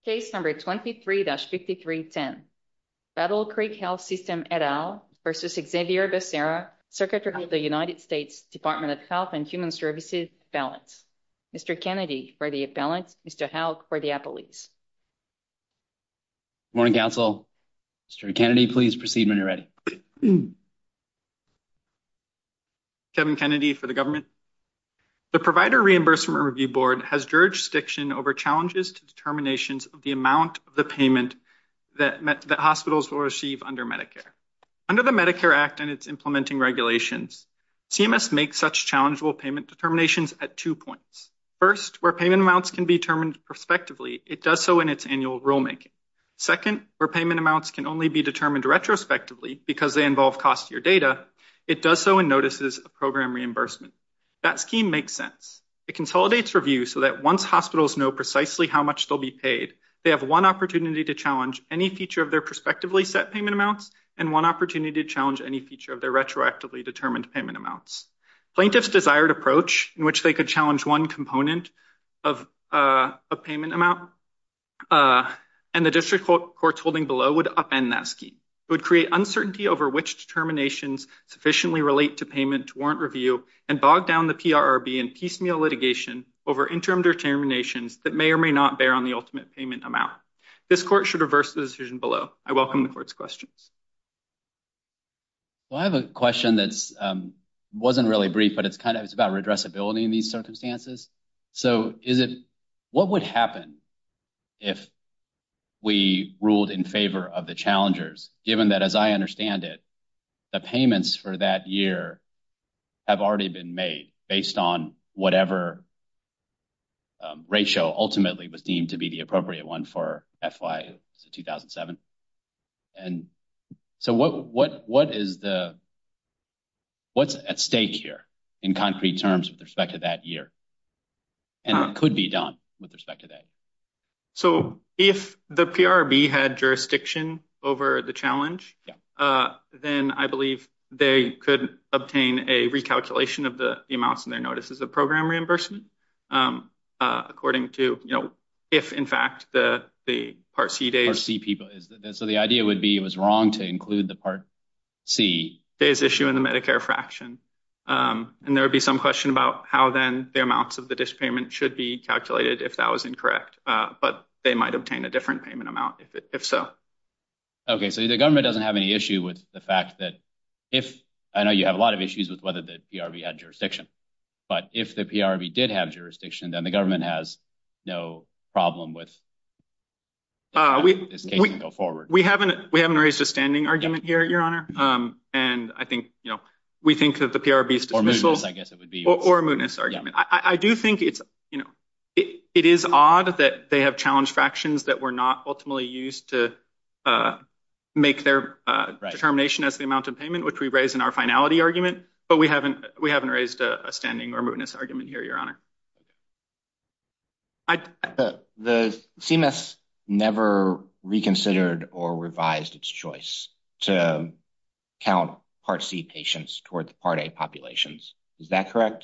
Case number 23-5310. Battle Creek Health System et al. Versus Xavier Becerra, Secretary of the United States Department of Health and Human Services, appellants. Mr. Kennedy for the appellants, Mr. Houck for the appellees. Morning, counsel. Mr. Kennedy, please proceed when you're ready. Kevin Kennedy for the government. The Provider Reimbursement Review Board has jurisdiction over challenges to determinations of the amount of the payment that hospitals will receive under Medicare. Under the Medicare Act and its implementing regulations, CMS makes such challengeable payment determinations at 2 points. First, where payment amounts can be determined prospectively, it does so in its annual rulemaking. Second, where payment amounts can only be determined retrospectively because they involve cost-year data, it does so in notices of program reimbursement. That scheme makes sense. It consolidates review so that once hospitals know precisely how much they'll be paid, they have one opportunity to challenge any feature of their prospectively set payment amounts and one opportunity to challenge any feature of their retroactively determined payment amounts. Plaintiffs' desired approach, in which they could challenge one component of a payment amount, and the district court's holding below would upend that scheme. It would create uncertainty over which determinations sufficiently relate to payment to warrant review and bog down the PRRB in piecemeal litigation over interim determinations that may or may not bear on the ultimate payment amount. This court should reverse the decision below. I welcome the court's questions. Well, I have a question that's wasn't really brief, but it's about redressability in these circumstances. So what would happen if we ruled in favor of the challengers, given that, as I understand it, the payments for that year have already been made based on whatever ratio ultimately was deemed to be the appropriate one for FY 2007. And so what's at stake here in concrete terms with respect to that year? And what could be done with respect to that? So if the PRRB had jurisdiction over the challenge, then I believe they could obtain a recalculation of the amounts in their notices of program reimbursement, according to, if in fact the Part C days. Part C people. So the idea would be it was wrong to include the Part C days issue in the Medicare fraction. And there would be some question about how then the amounts of the dish payment should be calculated if that was incorrect. But they might obtain a different payment amount if so. Okay, so the government doesn't have any issue with the fact that I know you have a lot of issues with whether the PRRB had jurisdiction, but if the PRRB did have jurisdiction, then the government has no problem with this case can go forward. We haven't raised a standing argument here, Your Honor. And I think, we think that the PRRB's dismissal. Or mootness, I guess it would be. Or a mootness argument. Yeah. I do think it is odd that they have challenged fractions that were not ultimately used to make their determination as the amount of payment, which we raise in our finality argument. But we haven't raised a standing or mootness argument here, Your Honor. The CMS never reconsidered or revised its choice to count Part C patients toward the Part A populations. Is that correct?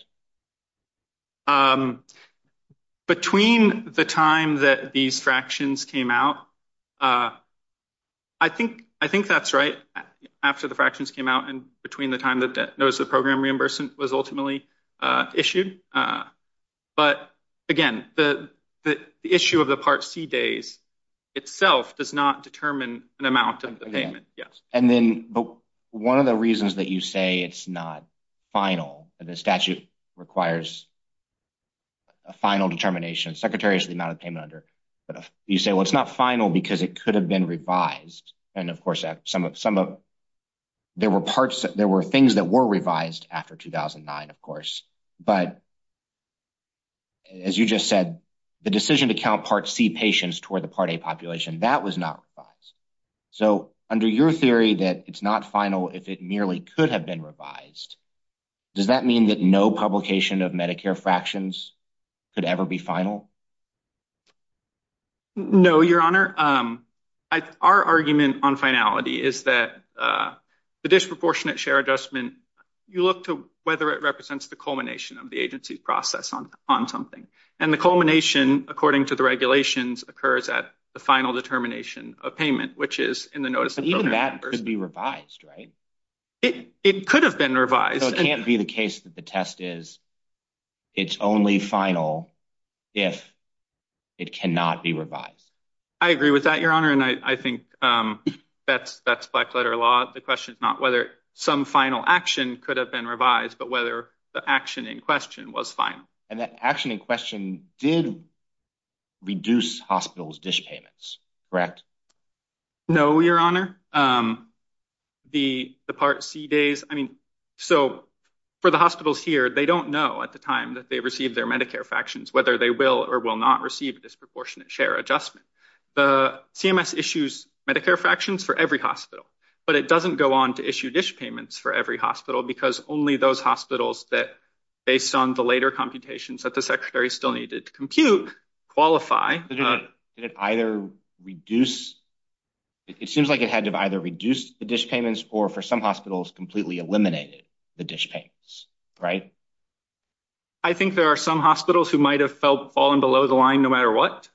Between the time that these fractions came out, I think that's right. After the fractions came out and between the time that the notice of program reimbursement was ultimately issued. But again, the issue of the Part C days itself does not determine an amount of the payment. Yes. And then, but one of the reasons that you say it's not final, the statute requires a final determination, secretary is the amount of payment under. But if you say, well, it's not final because it could have been revised. And of course, there were things that were revised after 2009, of course. But as you just said, the decision to count Part C patients toward the Part A population, that was not revised. So under your theory that it's not final if it merely could have been revised, does that mean that no publication of Medicare fractions could ever be final? No, Your Honor. Our argument on finality is that the disproportionate share adjustment, you look to whether it represents the culmination of the agency's process on something. And the culmination, according to the regulations, occurs at the final determination of payment, which is in the notice. But even that could be revised, right? It could have been revised. So it can't be the case that the test is it's only final if it cannot be revised. I agree with that, Your Honor, and I think that's black letter law. The question is not whether some final action could have been revised, but whether the action in question was final. And that action in question did reduce hospitals' dish payments, correct? No, Your Honor. The Part C days, so for the hospitals here, they don't know at the time that they receive their Medicare fractions whether they will or will not receive a disproportionate share adjustment. The CMS issues Medicare fractions for every hospital, but it doesn't go on to issue dish payments for every hospital because only those hospitals that, based on the later computations that the Secretary still needed to compute, qualify. Did it either reduce? It seems like it had to either reduce the dish payments or for some hospitals completely eliminated the dish payments, right? I think there are some hospitals who might have fallen below the line no matter what.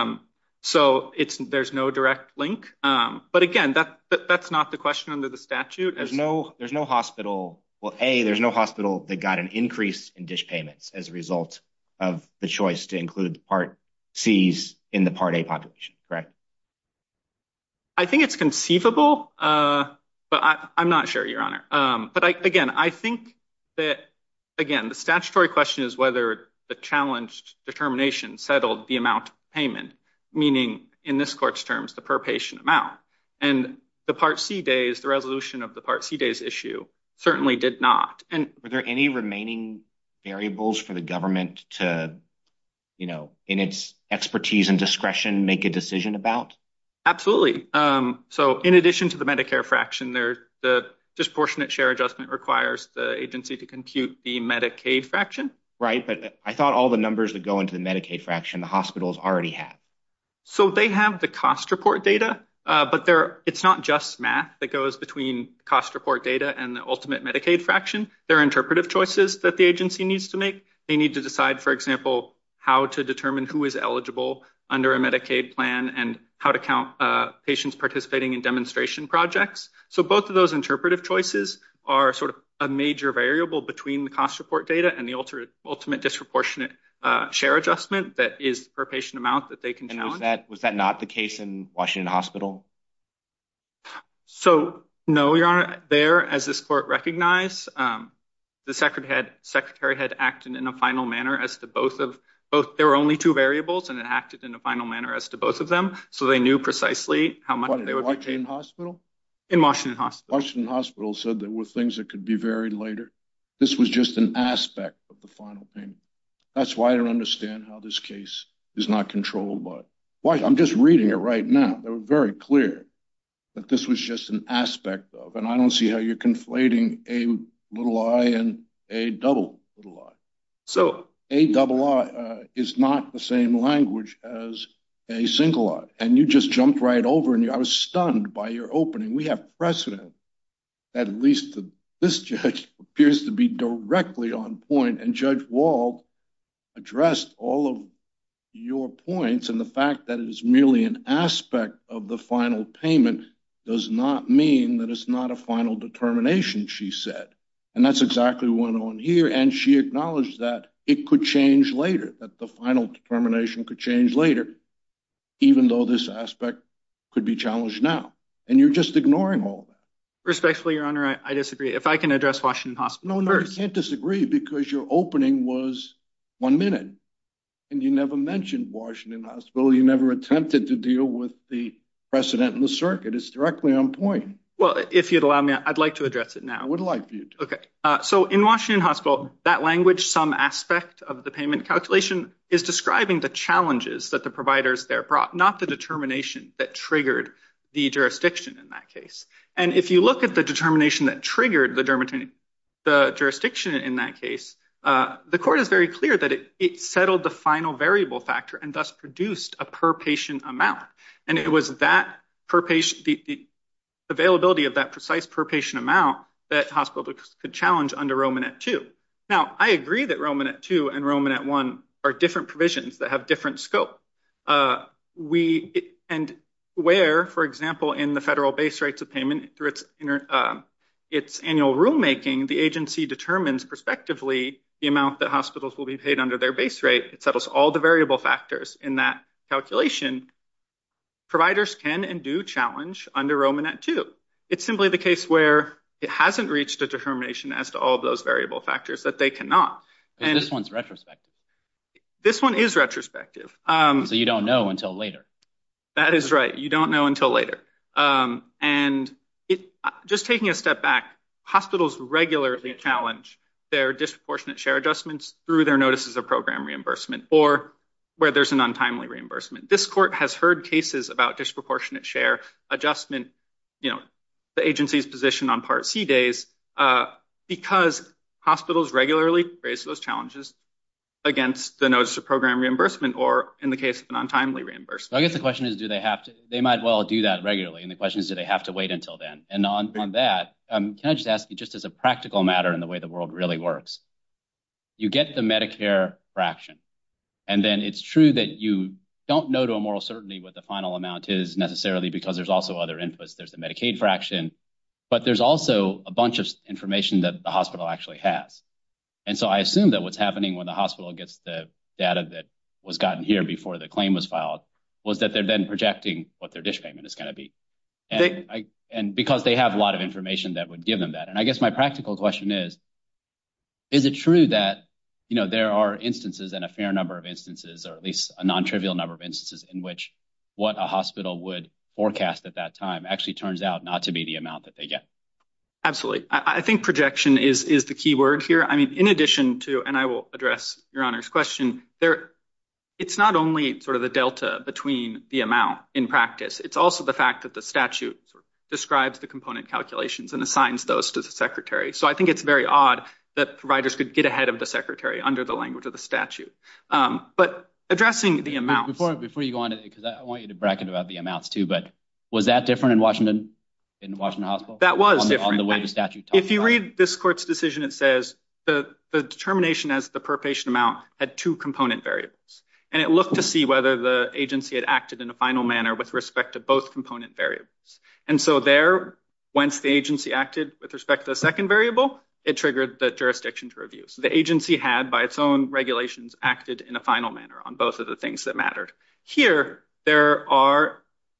So there's no direct link. But again, that's not the question under the statute. There's no hospital. Well, there's no hospital that got an increase in dish payments as a result of the choice to include Part C's in the Part A population, correct? I think it's conceivable, but I'm not sure, Your Honor. But I think that, again, the statutory question is whether the challenged determination settled the amount of payment, meaning in this court's terms, the per patient amount. And the Part C days, the resolution of the Part C days issue certainly did not. And were there any remaining variables for the government to, in its expertise and discretion, make a decision about? Absolutely. So in addition to the Medicare fraction, the disproportionate share adjustment requires the agency to compute the Medicaid fraction. Right, but I thought all the numbers that go into the Medicaid fraction, the hospitals already have. So they have the cost report data, but it's not just math that goes between cost report data and the ultimate Medicaid fraction. There are interpretive choices that the agency needs to make. They need to decide, for example, how to determine who is eligible under a Medicaid plan and how to count patients participating in demonstration projects. So both of those interpretive choices are sort of a major variable between the cost report data and the ultimate disproportionate share adjustment that is the per patient amount that they can challenge. Was that not the case in Washington Hospital? So no, Your Honor. There, as this court recognized, the secretary had acted in a final manner as to both. There were only two variables, and it acted in a final manner as to both of them. So they knew precisely how much they would be paid. Washington Hospital? In Washington Hospital. Washington Hospital said there were things that could be varied later. This was just an aspect of the final payment. That's why I don't understand how this case is not controlled by. I'm just reading it right now. They were very clear that this was just an aspect of, and I don't see how you're conflating a little I and a double little I. So a double I is not the same language as a single I. And you just jumped right over, and I was stunned by your opening. We have precedent that at least this judge appears to be directly on point, and Judge Wald addressed all of your points, and the fact that it is merely an aspect of the final payment does not mean that it's not a final determination, she said. And that's exactly what went on here, and she acknowledged that it could change later, that the final determination could change later, even though this aspect could be challenged now. And you're just ignoring all of that. Respectfully, Your Honor, I disagree. If I can address Washington Hospital first. You can't disagree because your opening was 1 minute, and you never mentioned Washington Hospital. You never attempted to deal with the precedent in the circuit. It's directly on point. Well, if you'd allow me, I'd like to address it now. I would like for you to. Okay. So in Washington Hospital, that language, some aspect of the payment calculation, is describing the challenges that the providers there brought, not the determination that triggered the jurisdiction in that case. And if you look at the determination that triggered the jurisdiction in that case, the court is very clear that it settled the final variable factor and thus produced a per patient amount. And it was that per patient, the availability of that precise per patient amount that hospitals could challenge under Romanet 2. Now, I agree that Romanet 2 and Romanet 1 are different provisions that have different scope. And And where, for example, in the federal base rates of payment through its annual rulemaking, the agency determines prospectively the amount that hospitals will be paid under their base rate. It settles all the variable factors in that calculation. Providers can and do challenge under Romanet 2. It's simply the case where it hasn't reached a determination as to all of those variable factors that they cannot. And this one's retrospective. This one is retrospective. So you don't know until later. That is right. You don't know until later. And just taking a step back, hospitals regularly challenge their disproportionate share adjustments through their notices of program reimbursement or where there's an untimely reimbursement. This court has heard cases about disproportionate share adjustment, the agency's position on Part C days, because hospitals regularly raise those challenges against the notice of program reimbursement or in the case of an untimely reimbursement. So I guess the question is, do they have to? They might well do that regularly. And the question is, do they have to wait until then? And on that, can I just ask you, just as a practical matter in the way the world really works, you get the Medicare fraction, and then it's true that you don't know to a moral certainty what the final amount is necessarily because there's also other inputs. There's the Medicaid fraction, but there's also a bunch of information that the hospital actually has. And so I assume that what's happening when the hospital gets the data that was gotten here before the claim was filed was that they're then projecting what their dish payment is going to be. And because they have a lot of information that would give them that. And I guess my practical question is it true that, there are instances and a fair number of instances, or at least a non-trivial number of instances in which what a hospital would forecast at that time actually turns out not to be the amount that they get? Absolutely. I think projection is the key word here. I mean, in addition to, and I will address Your Honor's question, it's not only sort of the delta between the amount in practice, it's also the fact that the statute sort of describes the component calculations and assigns those to the secretary. So I think it's very odd that providers could get ahead of the secretary under the language of the statute. But addressing the amounts. Before you go on to it, because I want you to bracket about the amounts too, but was that different in Washington Hospital? That was different. On the way the statute talks If you read this court's decision, it says the determination as the per patient amount had two component variables. And it looked to see whether the agency had acted in a final manner with respect to both component variables. And so there, once the agency acted with respect to the second variable, it triggered the jurisdiction to review. So the agency had, by its own regulations, acted in a final manner on both of the things that mattered. Here, there are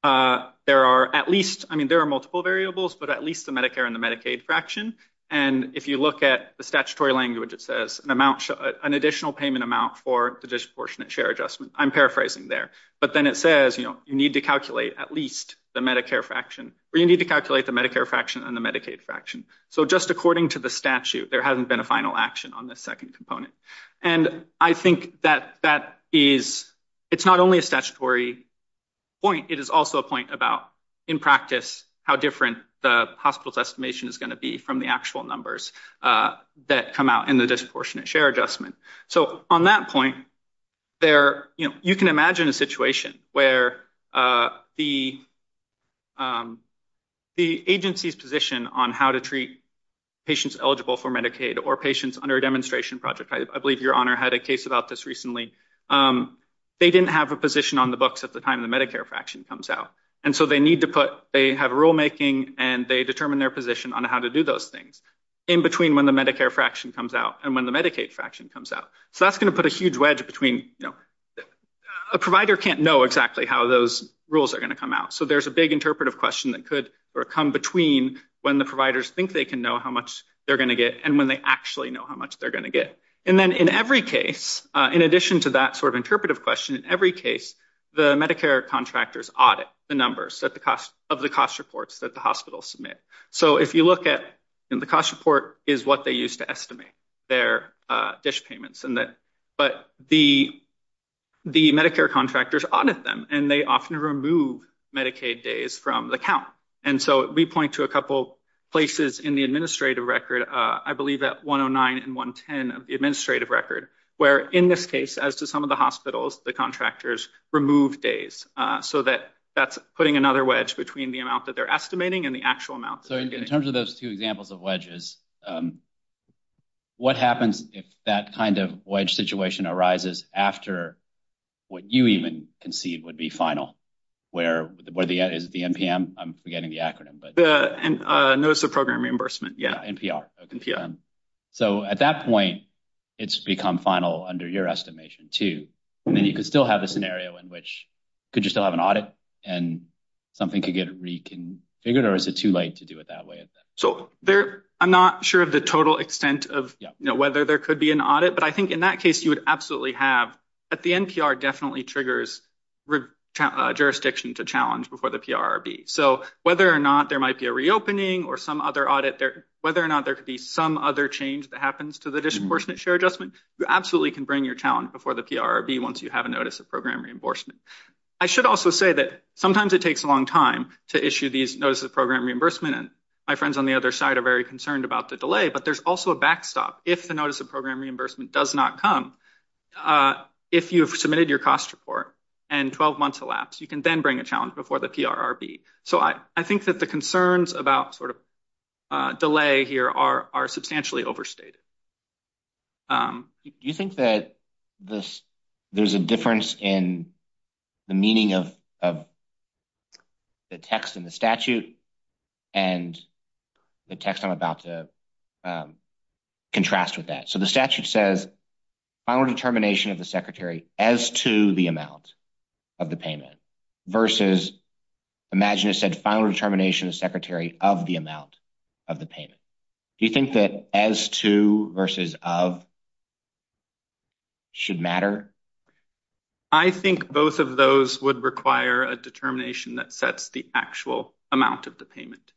at least, there are multiple variables, but at least the Medicare and the Medicaid fraction. And if you look at the statutory language, it says an additional payment amount for the disproportionate share adjustment. I'm paraphrasing there. But then it says, you need to calculate at least the Medicare fraction, or you need to calculate the Medicare fraction and the Medicaid fraction. So just according to the statute, there hasn't been a final action on this second component. And I think that it's not only a statutory point, it is also a point about, in practice, how different the hospital's estimation is going to be from the actual numbers that come out in the disproportionate share adjustment. So on that point, you can imagine a situation where the agency's position on how to treat patients eligible for Medicaid or patients under a demonstration project, I believe Your Honor had a case about this recently, they didn't have a position on the books at the time the Medicare fraction comes out. And so they have rulemaking and they determine their position on how to do those things in between when the Medicare fraction comes out and when the Medicaid fraction comes out. So that's going to put a huge wedge between, a provider can't know exactly how those rules are going to come out. So there's a big interpretive question that could come between when the providers think they can know how much they're going to get and when they actually know how much they're going to get. And then in every case, in addition to that sort of interpretive question, in every case, the Medicare contractors audit the numbers at the cost of the cost reports that the hospitals submit. So if you look at the cost report is what they use to estimate their dish payments, but the Medicare contractors audit them and they often remove Medicaid days from the count. And so we point to a couple places in the administrative record, I believe at 109 and 110 of the administrative record, where in this case, as to some of the hospitals, the contractors remove days so that's putting another wedge between the amount that they're estimating and the actual amount. So in terms of those two examples of wedges, what happens if that kind of wedge situation arises after what you even concede would be final? where is it the NPM? I'm forgetting the acronym, but the Notice of Program Reimbursement. Yeah, NPR. Okay. NPR. So at that point, it's become final under your estimation too. And then you could still have a scenario in which could you still have an audit and something could get reconfigured, or is it too late to do it that way? So I'm not sure of the total extent of whether there could be an audit, but I think in that case, you would absolutely have, at the NPR definitely triggers jurisdiction to challenge before the PRRB. So whether or not there might be a reopening or some other audit, whether or not there could be some other change that happens to the disproportionate share adjustment, you absolutely can bring your challenge before the PRRB once you have a notice of program reimbursement. I should also say that sometimes it takes a long time to issue these notices of program reimbursement, and my friends on the other side are very concerned about the delay, but there's also a backstop. If the notice of program reimbursement does not come, if you've submitted your cost report and 12 months elapse, you can then bring a challenge before the PRRB. So I think that the concerns about sort of delay here are substantially overstated. Do you think that there's a difference in the meaning of the text in the statute and the text I'm about to contrast with that? So the statute says final determination of the secretary as to the amount of the payment versus imagine it said final determination of the secretary of the amount of the payment. Do you think that as to versus of should matter? I think both of those would require a determination that sets the actual amount of the payment.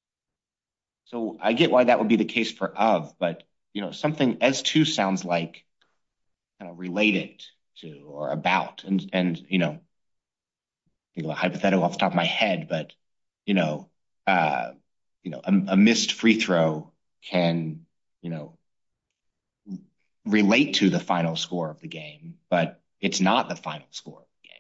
So I get why that would be the case for of, but something as to sounds like kind of related to or about, and think of a hypothetical off the top of my head, but a missed free throw can relate to the final score of the game, but it's not the final score of the game.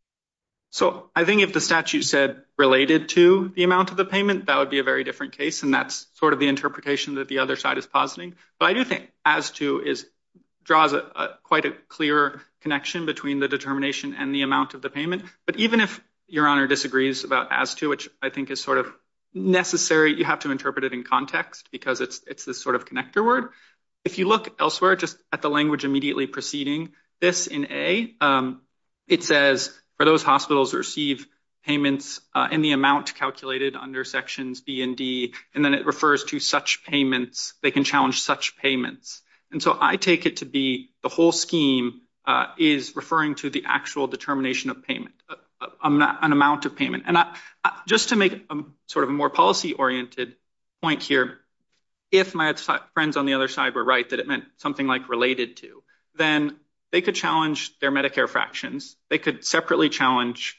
So I think if the statute said related to the amount of the payment, that would be a very different case, and that's sort of the interpretation that the other side is positing. But I do think as to draws quite a clear connection between the determination and the amount of the payment. But even if Your Honor disagrees about as to, which I think is sort of necessary, you have to interpret it in context because it's this sort of connector word. If you look elsewhere, just at the language immediately preceding this in A, it says for those hospitals who receive payments in the amount calculated under sections B and D, and then it refers to such payments, they can challenge such payments. And so I take it to be the whole scheme is referring to the actual determination of payment, an amount of payment. And just to make a sort of a more policy-oriented point here, if my friends on the other side were right that it meant something like related to, then they could challenge their Medicare fractions. They could separately challenge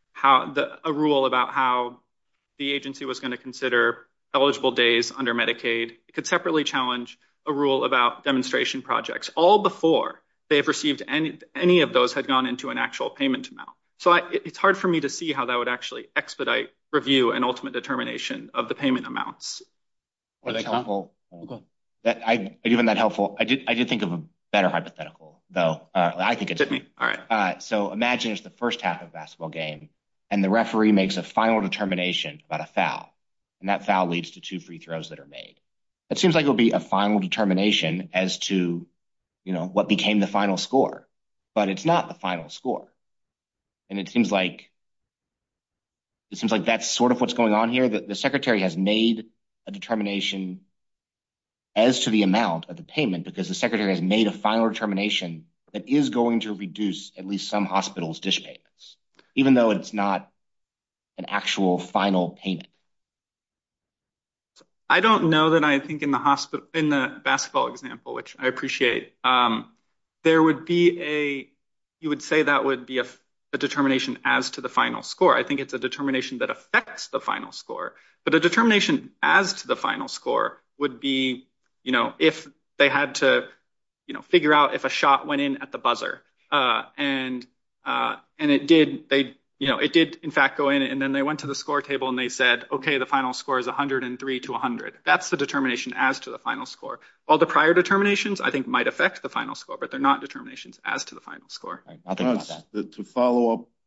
a rule about how the agency was going to consider eligible days under Medicaid. It could separately challenge a rule about demonstration projects, all before they've received any of those had gone into an actual payment amount. So it's hard for me to see how that would actually expedite review and ultimate determination of the payment amounts. That's helpful. I do find that helpful. I did think of a better hypothetical, though. I think it's me. All right. So imagine it's the first half of a basketball game, and the referee makes a final determination about a foul, and that foul leads to 2 free throws that are made. It seems like it would be a final determination as to, what became the final score, but it's not the final score. And it seems like that's sort of what's going on here. The secretary has made a determination as to the amount of the payment because the secretary has made a final determination that is going to reduce at least some hospitals' dish payments, even though it's not an actual final payment. I don't know that I think in the basketball example, which I appreciate, there would be you would say that would be a determination as to the final score. I think it's a determination that affects the final score, but a determination as to the final score would be, if they had to, figure out if a shot went in at the buzzer, and it did, it did in fact go in, and then they went to the score table and they said, okay, the final score is 103 to 100. That's the determination as to the final score. All the prior determinations, I think, might affect the final score, but they're not determinations as to the final score. I'll think about that. To follow up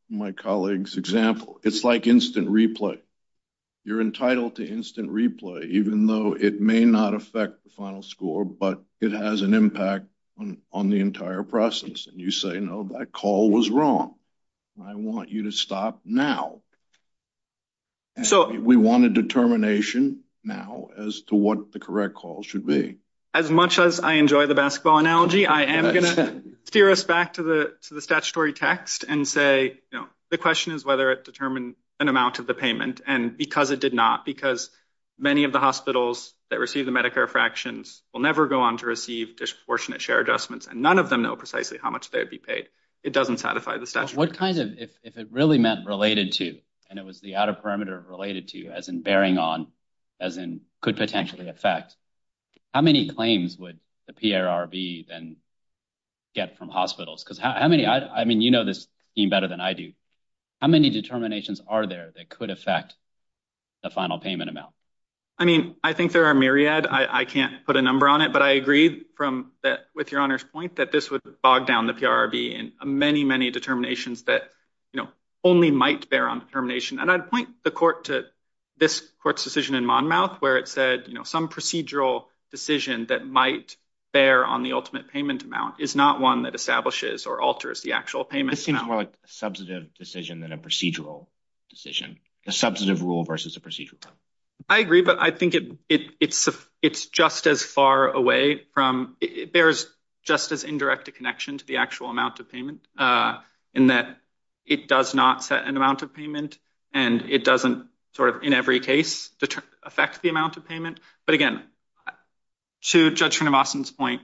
my colleague's example. It's like instant replay. You're entitled to instant replay, even though it may not affect the final score, but it has an impact on the entire process. And you say, no, that call was wrong. I want you to stop now. And so we want a determination now as to what the correct call should be. As much as I enjoy the basketball analogy, I am going to steer us back to the statutory text and say, the question is whether it determined an amount of the payment. And because it did not, because many of the hospitals that receive the Medicare fractions will never go on to receive disproportionate share adjustments, and none of them know precisely how much they would be paid. It doesn't satisfy the statute. What kind of, if it really meant related to, and it was the outer perimeter related to, as in bearing on, as in could potentially affect, how many claims would the PRRB then get from hospitals? Because how many, I mean, you know this scheme better than I do. How many determinations are there that could affect the final payment amount? I mean, I think there are myriad. I can't put a number on it, but I agree with Your Honor's point that this would bog down the PRRB in many, many determinations that, only might bear on determination. And I'd point the court to this court's decision in Monmouth, where it said, some procedural decision that might bear on the ultimate payment amount is not one that establishes or alters the actual payment amount. This seems more like a substantive decision than a procedural decision, a substantive rule versus a procedural rule. I agree, but I think it's just as far away from, it bears just as indirect a connection to the actual amount of payment, in that it does not set an amount of payment, and it doesn't sort of in every case affect the amount of payment. But again, to Judge Srinivasan's point,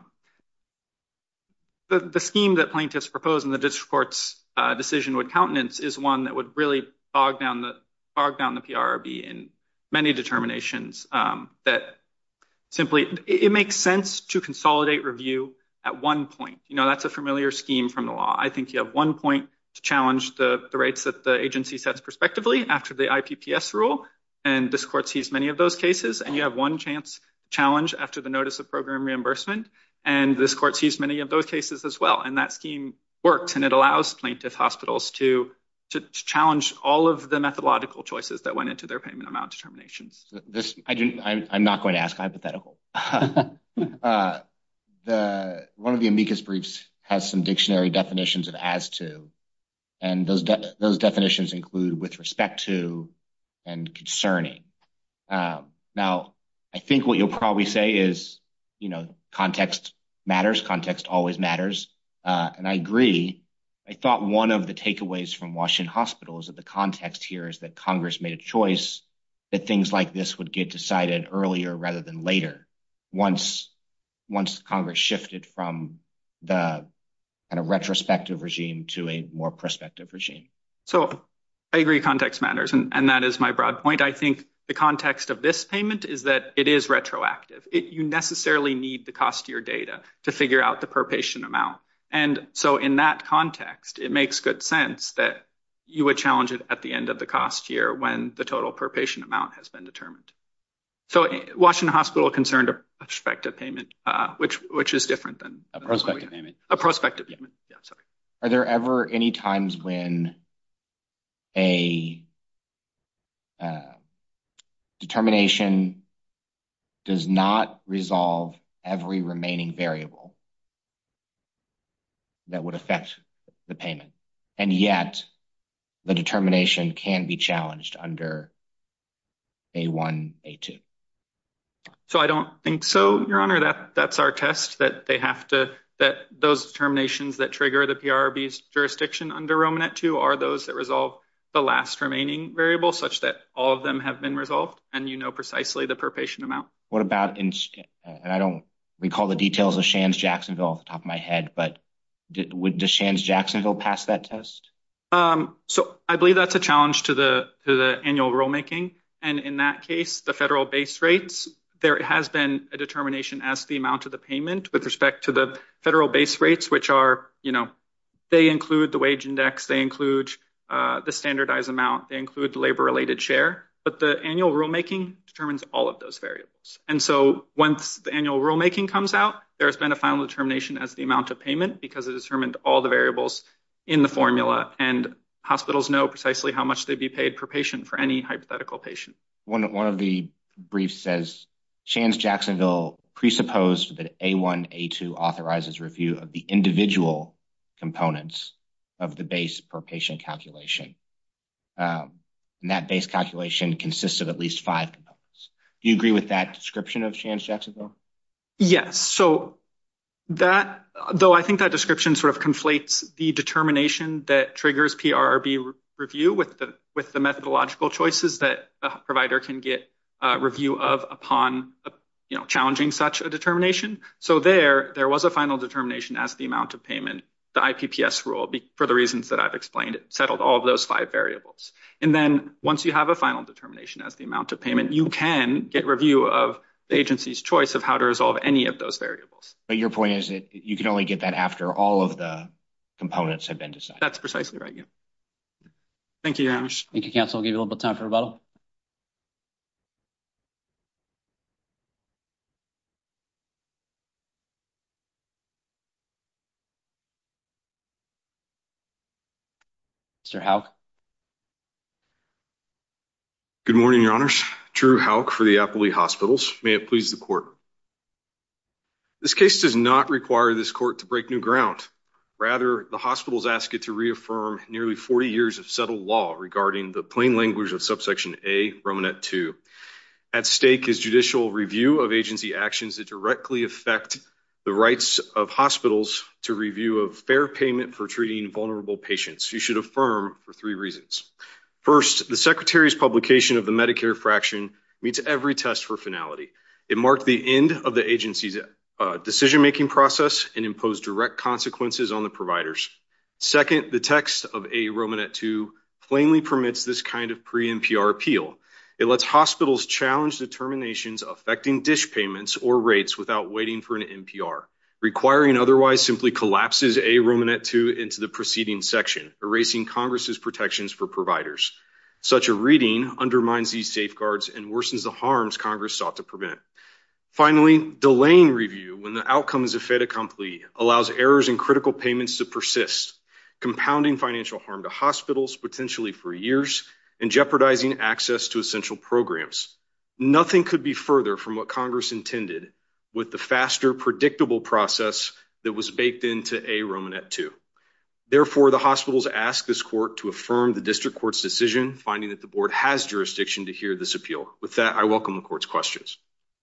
the scheme that plaintiffs propose in the district court's decision would countenance is one that would really bog down the PRRB in many determinations that simply, it makes sense to consolidate review at one point. That's a familiar scheme from the law. I think you have 1 point to challenge the rates that the agency sets prospectively after the IPPS rule, and this court sees many of those cases, and you have 1 chance to challenge after the notice of program reimbursement, and this court sees many of those cases as well. And that scheme works, and it allows plaintiff hospitals to challenge all of the methodological choices that went into their payment amount determinations. I'm not going to ask hypothetical. One of the amicus briefs has some dictionary definitions of as to, and those definitions include with respect to and concerning. Now, I think what you'll probably say is, context matters. Context always matters. And I agree. I thought one of the takeaways from Washington Hospital is that the context here is that Congress made a choice that things like this would get decided earlier rather than later, once Congress shifted from the kind of retrospective regime to a more prospective regime. So I agree context matters, and that is my broad point. I think the context of this payment is that it is retroactive. You necessarily need the cost year data to figure out the per patient amount. And so in that context, it makes good sense that you would challenge it at the end of the cost year when the total per patient amount has been determined. So Washington Hospital concerned a prospective payment, which is different than a prospective payment. A prospective payment. Yeah, sorry. Are there ever any times when a determination does not resolve every remaining variable that would affect the payment, and yet the determination can be challenged under A1, A2? So I don't think so, Your Honor. That's our test, that those determinations that trigger the PRRB's jurisdiction under Romanet 2 are those that resolve the last remaining variable, such that all of them have been resolved and precisely the per patient amount. What about, and I don't recall the details of Shands-Jacksonville off the top of my head, but does Shands-Jacksonville pass that test? So I believe that's a challenge to the annual rulemaking. And in that case, the federal base rates, there has been a determination as to the amount of the payment with respect to the federal base rates, which are, they include the wage index, they include the standardized amount, they include the labor-related share. But the annual rulemaking determines all of those variables. And so once the annual rulemaking comes out, there's been a final determination as the amount of payment because it determined all the variables in the formula. And hospitals know precisely how much they'd be paid per patient for any hypothetical patient. One of the briefs says Shands Jacksonville presupposed that A1, A2 authorizes review of the individual components of the base per patient calculation. And that base calculation consists of at least 5 components. Do you agree with that description of Shands Jacksonville? Yes. So that, though I think that description sort of conflates the determination that triggers PRRB review with the methodological choices that a provider can get review of upon challenging such a determination. So there was a final determination as the amount of payment. The IPPS rule, for the reasons that I've explained, it settled all of those 5 variables. And then once you have a final determination as the amount of payment, you can get review of the agency's choice of how to resolve any of those variables. But your point is that you can only get that after all of the components have been decided. That's precisely right, yeah. Thank you, Your Honor. Thank you, counsel. I'll give you a little bit of time for rebuttal. Mr. Houck. Good morning, Your Honors. Drew Houck for the Appleby Hospitals. May it please the court. This case does not require this court to break new ground. Rather, the hospitals ask it to reaffirm nearly 40 years of settled law regarding the plain language of subsection A, Romanet 2. At stake is judicial review of agency actions that directly affect the rights of hospitals to review of fair payment for treating vulnerable patients. You should affirm for 3 reasons. First, the Secretary's publication of the Medicare fraction meets every test for finality. It marked the end of the agency's decision-making process and imposed direct consequences on the providers. Second, the text of A, Romanet 2 plainly permits this kind of pre-NPR appeal. It lets hospitals challenge determinations affecting dish payments or rates without waiting for an NPR. Requiring otherwise simply collapses A, Romanet 2 into the preceding section, erasing Congress's protections for providers. Such a reading undermines these safeguards and worsens the harms Congress sought to prevent. Finally, delaying review when the outcome is a fait accompli allows errors in critical payments to persist, compounding financial harm to hospitals potentially for years and jeopardizing access to essential programs. Nothing could be further from what Congress intended with the faster, predictable process that was baked into A, Romanet 2. Therefore, the hospitals ask this court to affirm the district court's decision, finding that the board has jurisdiction to hear this appeal. With that, I welcome the court's questions.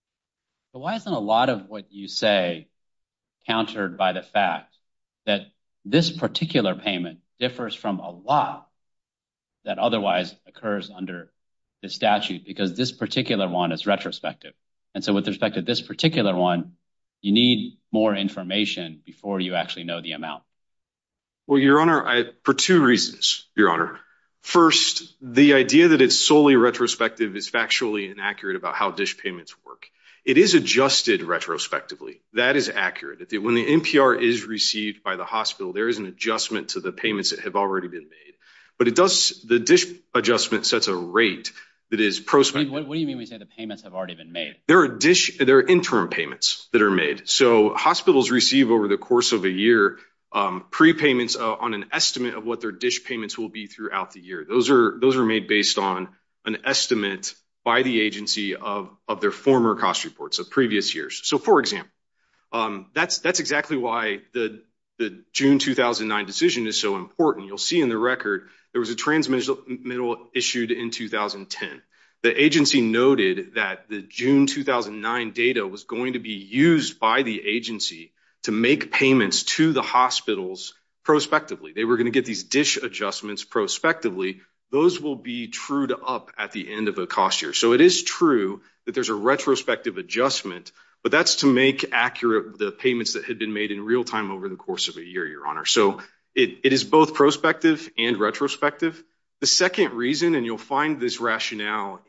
But why isn't a lot of what you say countered by the fact that this particular payment differs from a lot that otherwise occurs under the statute, because this particular one is retrospective? And so with respect to this particular one, you need more information before you actually know the amount. Well, Your Honor, for 2 reasons, Your Honor. First, the idea that it's solely retrospective is factually inaccurate about how dish payments work. It is adjusted retrospectively. That is accurate. When the NPR is received by the hospital, there is an adjustment to the payments that have already been made. But the dish adjustment sets a rate that is prospective. What do you mean when you say the payments have already been made? There are interim payments that are made. So hospitals receive over the course of a year prepayments on an estimate of what their dish payments will be throughout the year. Those are made based on an estimate by the agency of their former cost reports of previous years. So, for example, that's exactly why the June 2009 decision is so important. You'll see in the record there was a transmittal issued in 2010. The agency noted that the June 2009 data was going to be used by the agency to make payments to the hospitals prospectively. They were going to get these dish adjustments prospectively. Those will be trued up at the end of a cost year. So it is true that there's a retrospective adjustment, but that's to make accurate the payments that had been made in real time over the course of a year, Your Honor. So it is both prospective and retrospective. The second reason, and you'll find this rationale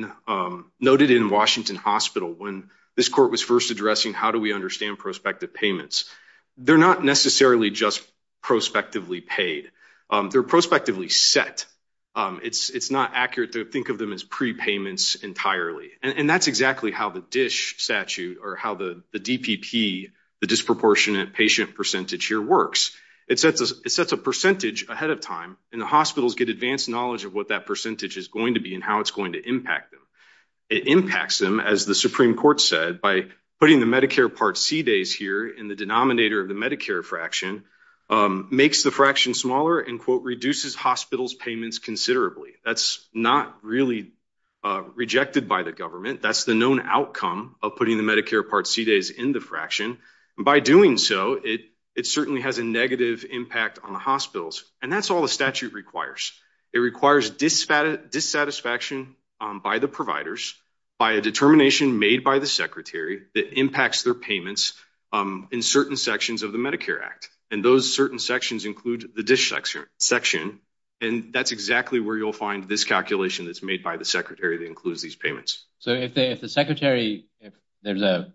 noted in Washington Hospital when this court was first addressing how do we understand prospective payments. They're not necessarily just prospectively paid. They're prospectively set. It's not accurate to think of them as prepayments entirely. And that's exactly how the DISH statute or how the DPP, the disproportionate patient percentage here, works. It sets a percentage ahead of time, and the hospitals get advanced knowledge of what that percentage is going to be and how it's going to impact them. It impacts them, as the Supreme Court said, by putting the Medicare Part C days here in the denominator of the Medicare fraction, makes the fraction smaller and, quote, reduces hospitals' payments considerably. That's not really rejected by the government. That's the known outcome of putting the Medicare Part C days in the fraction. And by doing so, it certainly has a negative impact on the hospitals. And that's all the statute requires. It requires dissatisfaction by the providers, by a determination made by the secretary that impacts their payments in certain sections of the Medicare Act. And those certain sections include the DISH section. And that's exactly where you'll find this calculation that's made by the secretary that includes these payments. So if the secretary, if there's a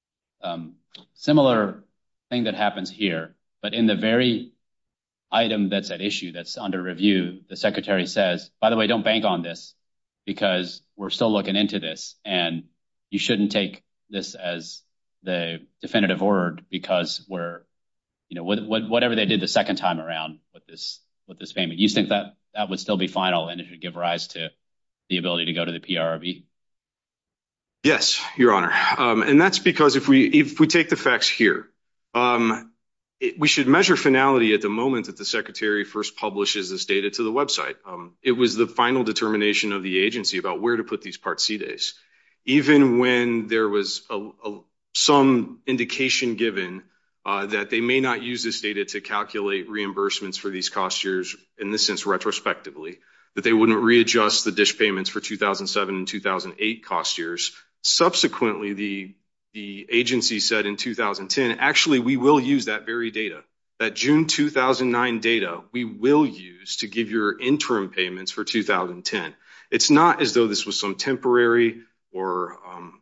similar thing that happens here, but in the very item that's at issue, that's under review, the secretary says, by the way, don't bank on this because we're still looking into this, and you shouldn't take this as the definitive word because we're, whatever they did the second time around with this payment. You think that would still be final and it should give rise to the ability to go to the PRRB? Yes, Your Honor. And that's because if we take the facts here, we should measure finality at the moment that the secretary first publishes this data to the website. It was the final determination of the agency about where to put these Part C days. Even when there was some indication given that they may not use this data to calculate reimbursements for these cost years, in this sense retrospectively, that they wouldn't readjust the DISH payments for 2007 and 2008 cost years. Subsequently, the agency said in 2010, actually, we will use that very data. That June 2009 data, we will use to give your interim payments for 2010. It's not as though this was some temporary or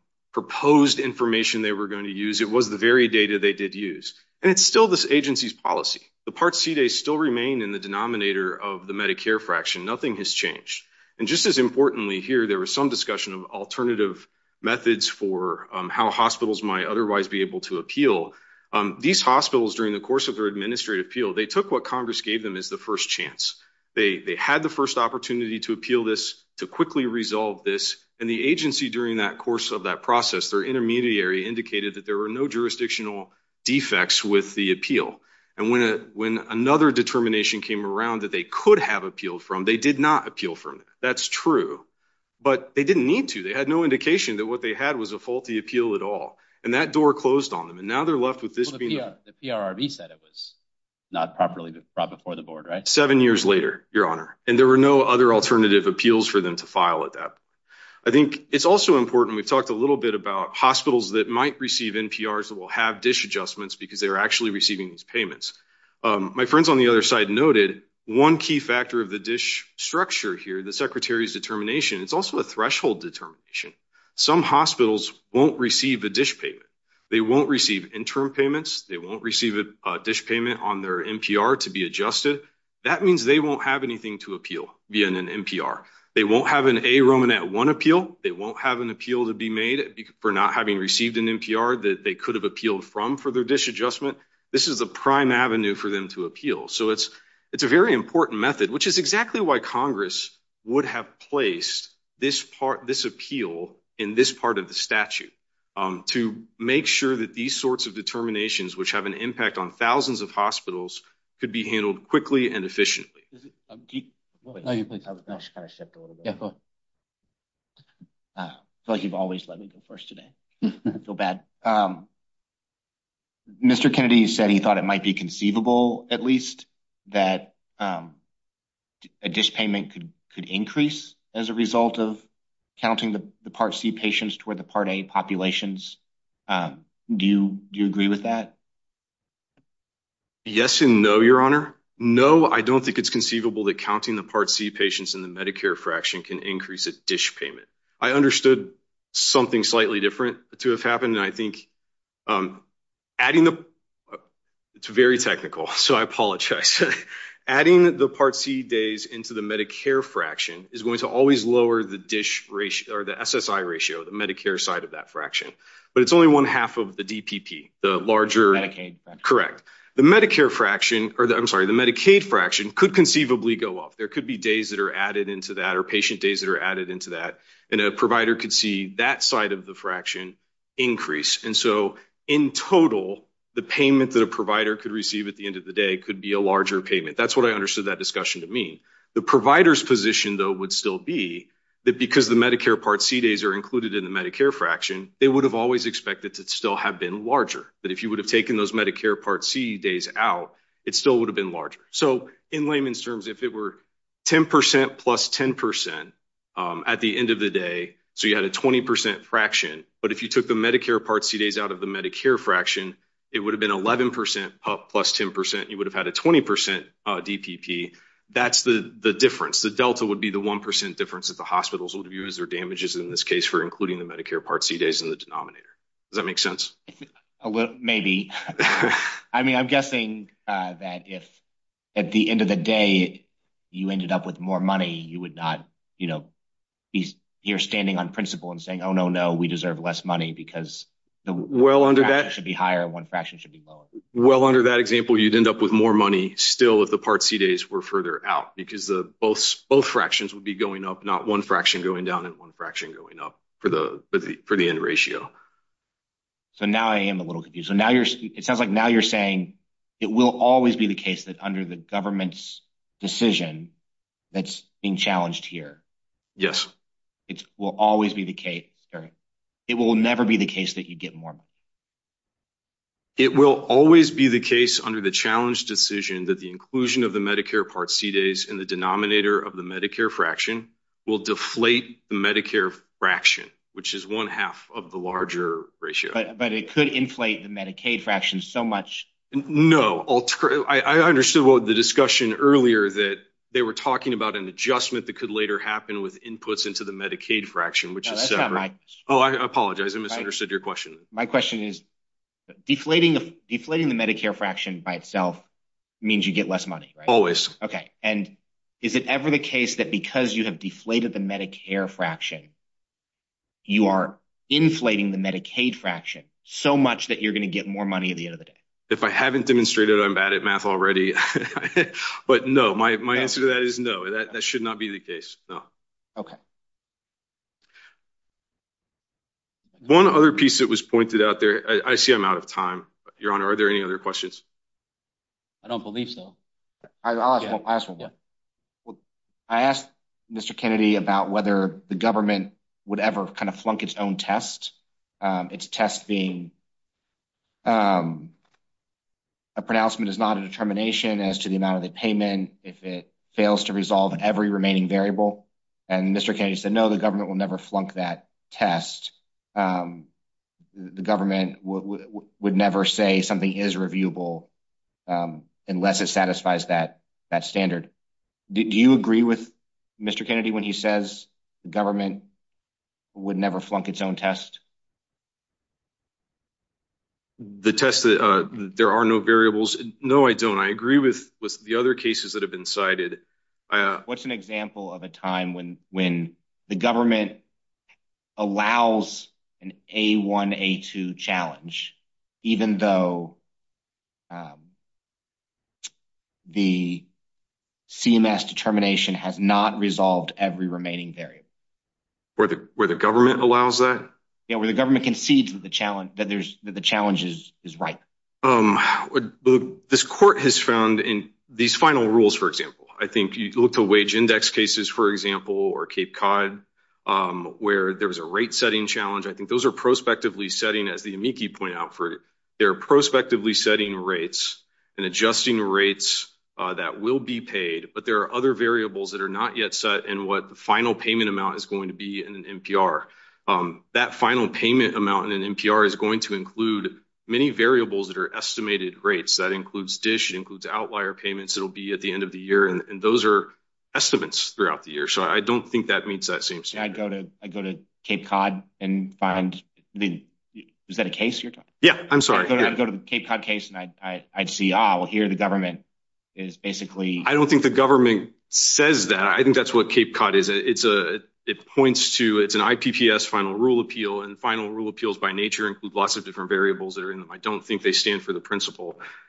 proposed information they were going to use. It was the very data they did use. And it's still this agency's policy. The Part C days still remain in the denominator of the Medicare fraction. Nothing has changed. And just as importantly here, there was some discussion of alternative methods for how hospitals might otherwise be able to appeal. These hospitals, during the course of their administrative appeal, they took what Congress gave them as the first chance. They had the first opportunity to appeal this, to quickly resolve this, and the agency during that course of that process, their intermediary, indicated that there were no jurisdictional defects with the appeal. And when another determination came around that they could have appealed from, they did not appeal from that. That's true. But they didn't need to. They had no indication that what they had was a faulty appeal at all. And that door closed on them. And now they're left with this being... The PRRB said it was not properly brought before the board, right? 7 years later, Your Honor. And there were no other alternative appeals for them to file at that point. I think it's also important, we've talked a little bit about hospitals that might receive NPRs that will have DISH adjustments because they are actually receiving these payments. My friends on the other side noted one key factor of the DISH structure here, the secretary's determination, it's also a threshold determination. Some hospitals won't receive a DISH payment. They won't receive interim payments. They won't receive a DISH payment on their NPR to be adjusted. That means they won't have anything to appeal via an NPR. They won't have an A Romanet 1 appeal. They won't have an appeal to be made for not having received an NPR that they could have appealed from for their DISH adjustment. This is the prime avenue for them to appeal. So it's a very important method, which is exactly why Congress would have placed this appeal in this part of the statute, to make sure that these sorts of determinations, which have an impact on thousands of hospitals, could be handled quickly and efficiently. I should kind of shift a little bit. Yeah, go ahead. I feel like you've always let me go first today. I feel bad. Mr. Kennedy said he thought it might be conceivable, at least, that a DISH payment could increase as a result of counting the Part C patients toward the Part A populations. Do you agree with that? Yes and no, Your Honor. No, I don't think it's conceivable that counting the Part C patients in the Medicare fraction can increase a DISH payment. I understood something slightly different to have happened, and I think it's very technical, so I apologize. Adding the Part C days into the Medicare fraction is going to always lower the DISH ratio, or the SSI ratio, the Medicare side of that fraction. But it's only 1/2 of the DPP, the larger... Medicaid fraction. Correct. The Medicare fraction, or the Medicaid fraction could conceivably go up. There could be days that are added into that or patient days that are added into that. And a provider could see that side of the fraction increase. And so in total, the payment that a provider could receive at the end of the day could be a larger payment. That's what I understood that discussion to mean. The provider's position, though, would still be that because the Medicare Part C days are included in the Medicare fraction, they would have always expected to still have been larger. That if you would have taken those Medicare Part C days out, it still would have been larger. So in layman's terms, if it were 10% plus 10% at the end of the day, so you had a 20% fraction, but if you took the Medicare Part C days out of the Medicare fraction, it would have been 11% plus 10%. You would have had a 20% DPP. That's the difference. The delta would be the 1% difference that the hospitals would view as their damages in this case for including the Medicare Part C days in the denominator. Does that make sense? A little, maybe. I mean, I'm guessing that if at the end of the day you ended up with more money, you would not, be here standing on principle and saying, "Oh no, we deserve less money because the fraction should be higher, one fraction should be lower." Well, under that example, you'd end up with more money still if the Part C days were further out because both fractions would be going up, not one fraction going down and one fraction going up for the end ratio. So now I am a little confused. So now it sounds like now you're saying it will always be the case that under the government's decision that's being challenged here. Yes. It will always be the case. It will never be the case that you get more money. It will always be the case under the challenge decision that the inclusion of the Medicare Part C days in the denominator of the Medicare fraction will deflate the Medicare fraction, which is 1/2 of the larger ratio. But it could inflate the Medicaid fraction so much. No. I understood what the discussion earlier that they were talking about an adjustment that could later happen with inputs into the Medicaid fraction, which is separate. Not my question. Oh, I apologize. I misunderstood your question. My question is deflating the Medicare fraction by itself means you get less money, right? Always. Okay. And is it ever the case that because you have deflated the Medicare fraction, you are inflating the Medicaid fraction so much that you're going to get more money at the end of the day? If I haven't demonstrated I'm bad at math already, but no, my answer to that is no. That should not be the case. No. Okay. One other piece that was pointed out there, I see I'm out of time. Your Honor, are there any other questions? I don't believe so. I'll ask one more. Well, I asked Mr. Kennedy about whether the government would ever kind of flunk its own test. Its test being a pronouncement is not a determination as to the amount of the payment if it fails to resolve every remaining variable. And Mr. Kennedy said, no, the government will never flunk that test. The government would never say something is reviewable unless it satisfies that standard. Do you agree with Mr. Kennedy when he says the government would never flunk its own test? The test that there are no variables. No, I don't. I agree with the other cases that have been cited. What's an example of a time when the government allows an A1, A2 challenge, even though the CMS determination has not resolved every remaining variable? Where the government allows that? Yeah, where the government concedes that the challenge is right. This court has found in these final rules, for example, I think you look to wage index cases, for example, or Cape Cod, where there was a rate setting challenge. I think those are prospectively setting, as the amici point out, they're prospectively setting rates and adjusting rates that will be paid, but there are other variables that are not yet set in what the final payment amount is going to be in an NPR. That final payment amount in an NPR is going to include many variables that are estimated rates. That includes DISH, it includes outlier payments. It'll be at the end of the year, and those are estimates throughout the year. So I don't think that meets that same standard. I go to Cape Cod and find is that a case you're talking? Yeah, I'm sorry. I'd go to the Cape Cod case and I'd see, here the government is basically. I don't think the government says that. I think that's what Cape Cod is. It points to it's an IPPS final rule appeal, and final rule appeals by nature include lots of different variables that are in them. I don't think they stand for the principle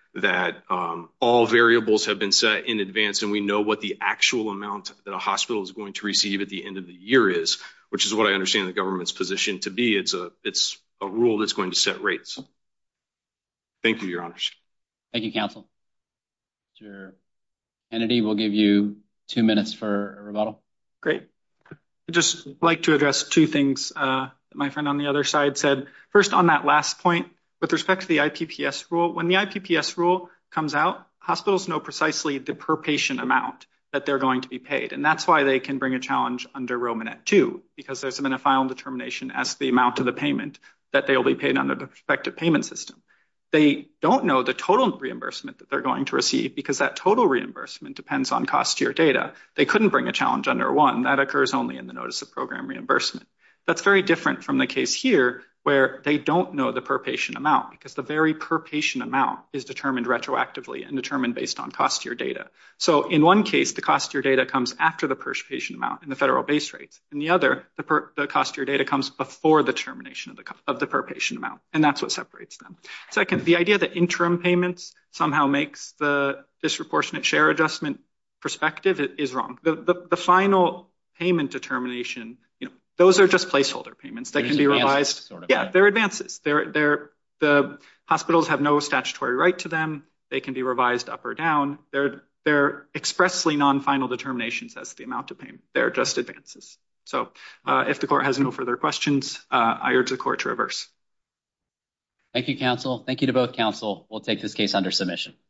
that all variables have been set in advance and we know what the actual amount that a hospital is going to receive at the end of the year is, which is what I understand the government's position to be. It's a rule that's going to set rates. Thank you, Your Honors. Thank you, counsel. Mr. Kennedy, we'll give you 2 minutes for a rebuttal. Great. I'd just like to address two things that my friend on the other side said. First, on that last point, with respect to the IPPS rule, when the IPPS rule comes out, hospitals know precisely the per patient amount that they're going to be paid. And that's why they can bring a challenge under Romanet 2, because there's been a final determination as to the amount of the payment that they will be paid under the prospective payment system. They don't know the total reimbursement that they're going to receive because that total reimbursement depends on cost year data. They couldn't bring a challenge under 1. That occurs only in the notice of program reimbursement. That's very different from the case here where they don't know the per patient amount because the very per patient amount is determined retroactively and determined based on cost year data. So in one case, the cost year data comes after the per patient amount in the federal base rates. In the other, the cost year data comes before the determination of the per patient amount. And that's what separates them. Second, the idea that interim payments somehow makes the disproportionate share adjustment prospective is wrong. The final payment determination, those are just placeholder payments that can be revised. Sort of, yeah, they're advances. The hospitals have no statutory right to them. They can be revised up or down. They're expressly non-final determinations as to the amount of payment. They're just advances. So if the court has no further questions, I urge the court to reverse. Thank you, counsel. Thank you to both counsel. We'll take this case under submission.